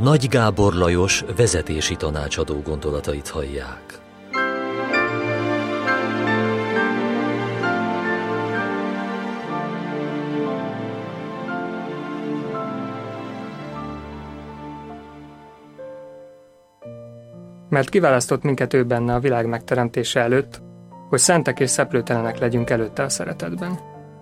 Nagy Gábor Lajos vezetési tanácsadó gondolatait hallják. Mert kiválasztott minket ő benne a világ megteremtése előtt, hogy szentek és szeplőtelenek legyünk előtte a szeretetben.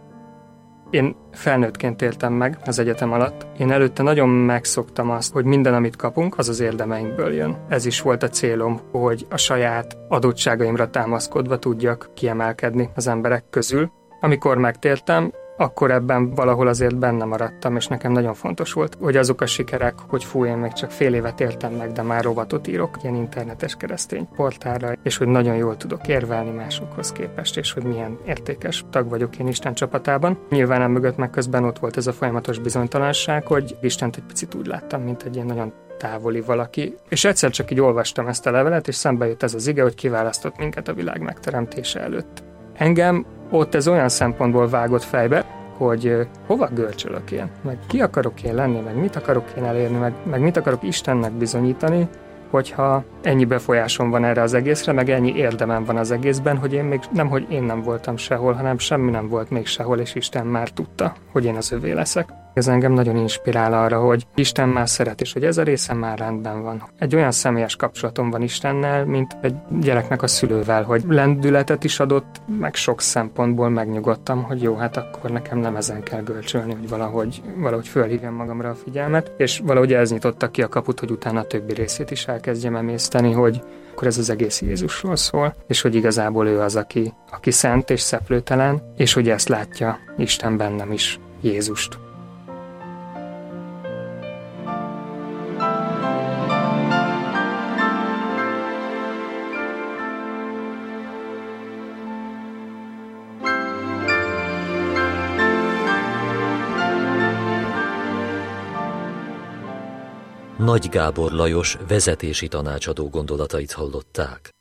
Én felnőttként éltem meg az egyetem alatt. Én előtte nagyon megszoktam azt, hogy minden, amit kapunk, az az érdemeinkből jön. Ez is volt a célom, hogy a saját adottságaimra támaszkodva tudjak kiemelkedni az emberek közül. Amikor megtértem, akkor ebben valahol azért benne maradtam, és nekem nagyon fontos volt, hogy azok a sikerek, hogy én még csak fél évet éltem meg, de már rovatot írok ilyen internetes keresztény portálra, és hogy nagyon jól tudok érvelni másokhoz képest, és hogy milyen értékes tag vagyok én Isten csapatában. Nyilván emögött meg közben ott volt ez a folyamatos bizonytalanság, hogy Istent egy picit úgy láttam, mint egy ilyen nagyon távoli valaki. És egyszer csak így olvastam ezt a levelet, és szembe jött ez az ige, hogy kiválasztott minket a világ megteremtése előtt. Engem ott ez olyan szempontból vágott fejbe, hogy hova görcsölök én, meg ki akarok én lenni, meg mit akarok én elérni, meg mit akarok Istennek bizonyítani, hogyha ennyi befolyásom van erre az egészre, meg ennyi érdemem van az egészben, hogy én még hogy én nem voltam sehol, hanem semmi nem volt még sehol, és Isten már tudta, hogy én az övé leszek. Ez engem nagyon inspirál arra, hogy Isten már szeret, és hogy ez a része már rendben van. Egy olyan személyes kapcsolatom van Istennel, mint egy gyereknek a szülővel, hogy lendületet is adott, meg sok szempontból megnyugodtam, hogy jó, hát akkor nekem nem ezen kell görcsölni, hogy valahogy fölhívjam magamra a figyelmet, és valahogy ez nyitotta ki a kaput, hogy utána a többi részét is elkezdjem emészteni, hogy akkor ez az egész Jézusról szól, és hogy igazából ő az, aki szent és szeplőtelen, és hogy ezt látja Isten bennem is, Jézust. Nagy Gábor Lajos vezetési tanácsadó gondolatait hallották.